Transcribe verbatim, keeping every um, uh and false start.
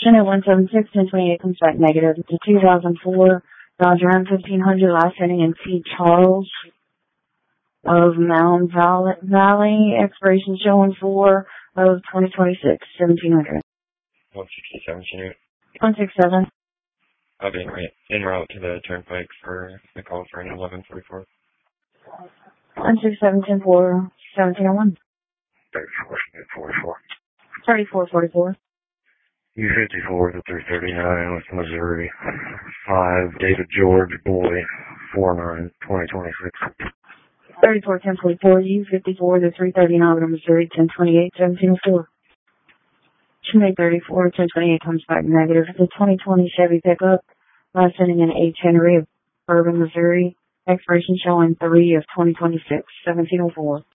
Chinook one seven six, ten twenty-eight comes back negative. The two thousand four Dodge Ram fifteen hundred last inning in P. Charles of Mound Valley, expiration showing four of twenty twenty-six, seventeen hundred. one sixty-seven, Chinook. one sixty-seven. I'll be en route to the turnpike for the call for an eleven forty-four. one sixty-seven, ten four, seventeen oh one. thirty-four, forty-four. thirty-four forty-four. U fifty-four to three thirty-nine with Missouri. five, David George, boy, four nine, twenty twenty-six. thirty-four ten forty-four, U fifty-four to three thirty-nine with Missouri, ten twenty-eight, seventeen oh four. Chinook thirty-four, ten twenty-eight comes back negative. The twenty twenty Chevy pickup, last inning in H. Henry of Bourbon, Missouri, expiration showing three of twenty twenty-six, seventeen oh four.